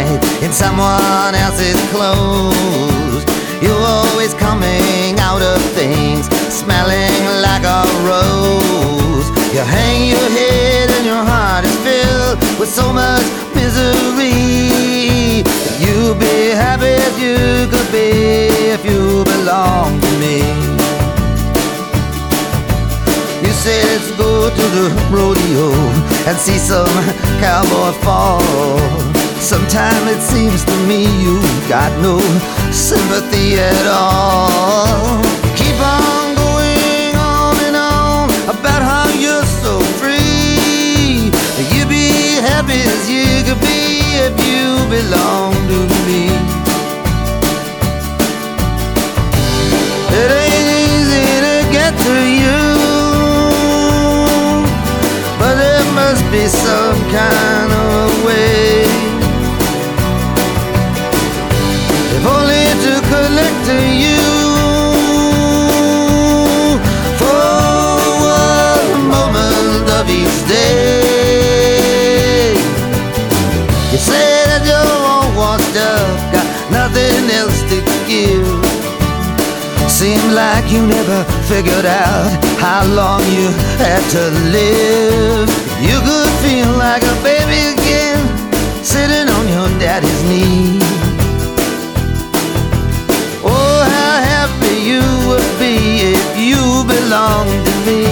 night in someone else's clothes. You're always coming out of things smelling like a rose. You hang your head and your heart is filled with so much misery. You'd be happy as you could be if you belonged to me. You say let's go to the rodeo and see some cowboy fall. Sometimes it seems to me you got no sympathy at all. You keep on going on and on about how you're so free. You'd be happy as you could be if you belong to me. It ain't easy to get to you, but there must be some kind of way. If only to connect to you for one moment of each day. You say that you're all washed up, got nothing else to give. Seemed like you never figured out how long you had to live. You could feel like a baby again, sitting on your daddy's knee. Oh, how happy you would be if you belonged to me.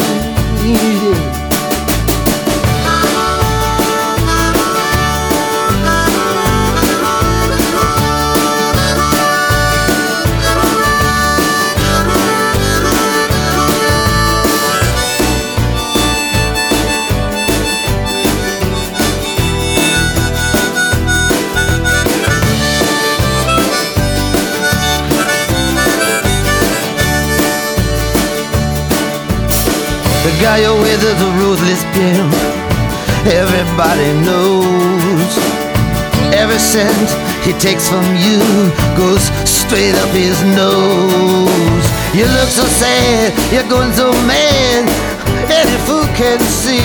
The guy you're with is a ruthless pimp, everybody knows. Every cent he takes from you goes straight up his nose. You look so sad, you're going so mad, any fool can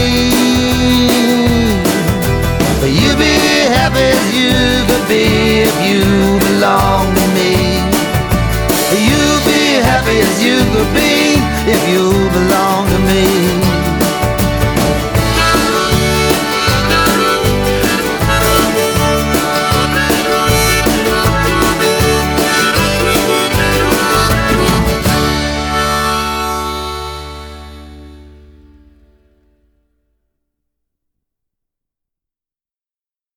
see. But you'd be happy as you could be if you belong to me. You'd be happy as you could be if you belong